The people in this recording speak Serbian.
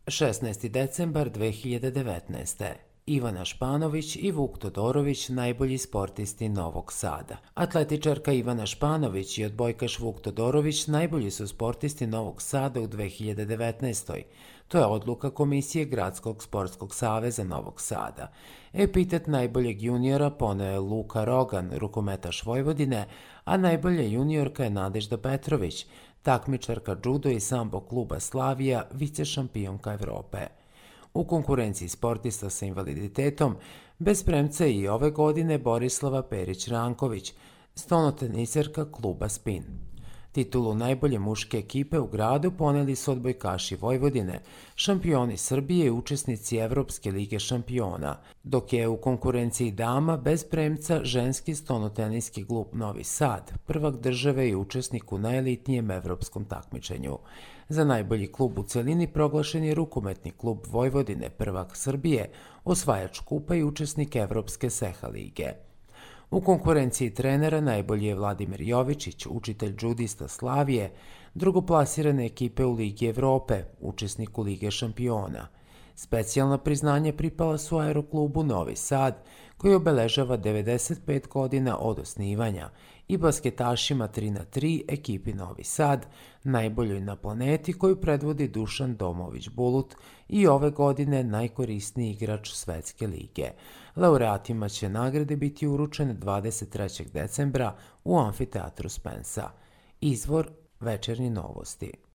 16. decembar 2019. Ivana Španović i Vuk Todorović najbolji sportisti Novog Sada. Atletičarka Ivana Španović i odbojkaš Vuk Todorović najbolji su sportisti Novog Sada u 2019. To je odluka Komisije Gradskog sportskog saveza Novog Sada. Epitet najboljeg juniora poneo je Luka Rogan, rukometaš Vojvodine, a najbolja juniorka je Nadežda Petrović, takmičarka džudo i sambo kluba Slavija, vicešampionka Evrope. U konkurenciji sportista sa invaliditetom bez premca je i ove godine Borislava Perić-Ranković, stonoteniserka kluba Spin. Titulu najbolje muške ekipe u gradu poneli su odbojkaši Vojvodine, šampioni Srbije i učesnici Evropske lige šampiona, dok je u konkurenciji dama bez premca ženski stonoteniski klub Novi Sad, prvak države i učesnik u najelitnijem evropskom takmičenju. Za najbolji klub u celini proglašen je rukometni klub Vojvodine, prvak Srbije, osvajač kupa i učesnik Evropske Seha lige. U konkurenciji trenera najbolji je Vladimir Jovičić, učitelj džudista Slavije, drugoplasirane ekipe u Ligi Evrope, učesniku Lige šampiona. Specijalna priznanja pripala su Aeroklubu Novi Sad, koji obeležava 95 godina od osnivanja, i basketašima 3x3 ekipi Novi Sad, najboljoj na planeti koju predvodi Dušan Domović-Bulut i ove godine najkorisniji igrač Svetske lige. Laureatima će nagrade biti uručene 23. decembra u amfiteatru Spensa. Izvor Večernje novosti.